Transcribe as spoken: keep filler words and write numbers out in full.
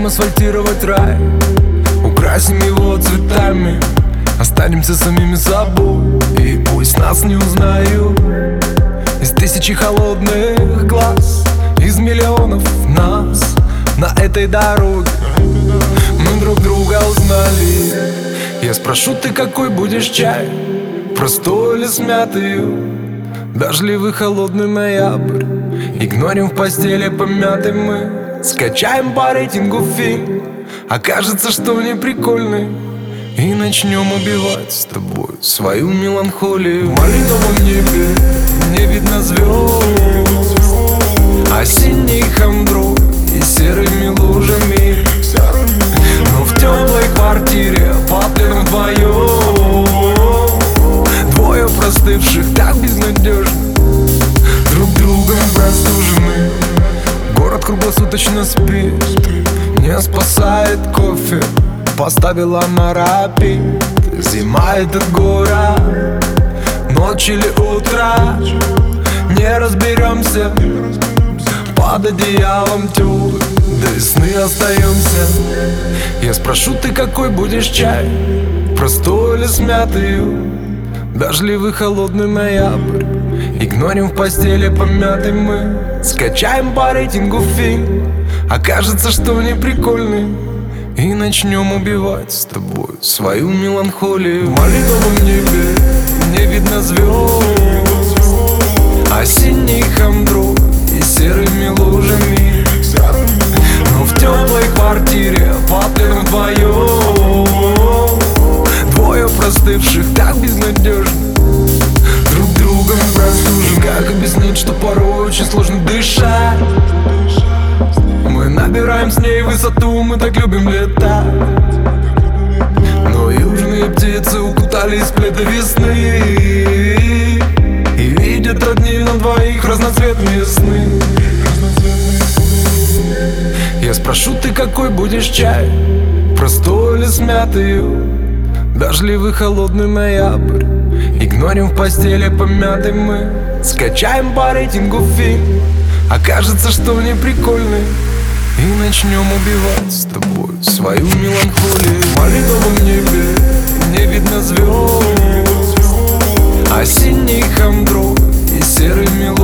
асфальтировать рай, украсим его цветами, останемся самими собой. И пусть нас не узнают из тысячи холодных глаз, из миллионов нас на этой дороге мы друг друга узнали. Я спрошу, ты какой будешь чай, простой или с мятою? Дождливый холодный ноябрь, игнорим в постели помятый мы, скачаем по рейтингу фильм, окажется, что не прикольный, и начнем убивать с тобой свою меланхолию. В малиновом небе не видно звезд, осенней хандрой и серыми лужами, но в теплой квартире под пленом вдвоем, двое простывших так безнадежно, друг другом простужены. Город круглосуточно спит, не спасает кофе, поставила на рапид. Зима — это город, ночь или утро, не разберемся, под одеялом теплым до весны остаемся. Я спрошу, ты какой будешь чай, простой или с мятою? Дождливый холодный ноябрь, игнорим в постели помятый мы, скачаем по рейтингу фильм, окажется, что не прикольный, и начнем убивать с тобой свою меланхолию. В малиновом небе не видно звезд, осенней хандрой и серыми лужами, но в теплой квартире под пленом вдвоем, двое простывших так безнадежно, друг другом простужены. Как объяснить, что порой очень сложно дышать? Мы набираем с ней высоту, мы так любим летать, но южные птицы укутались в пледы весны и видят одни на двоих разноцветные сны. Я спрошу, ты какой будешь чай, простой или с мятою? Дождливый холодный ноябрь, игнорим в постели помятый мы, скачаем по рейтингу фильм, окажется, что не прикольный, и начнем убивать с тобой свою меланхолию. В малиновом небе не видно звезд, осенней хандрой и серыми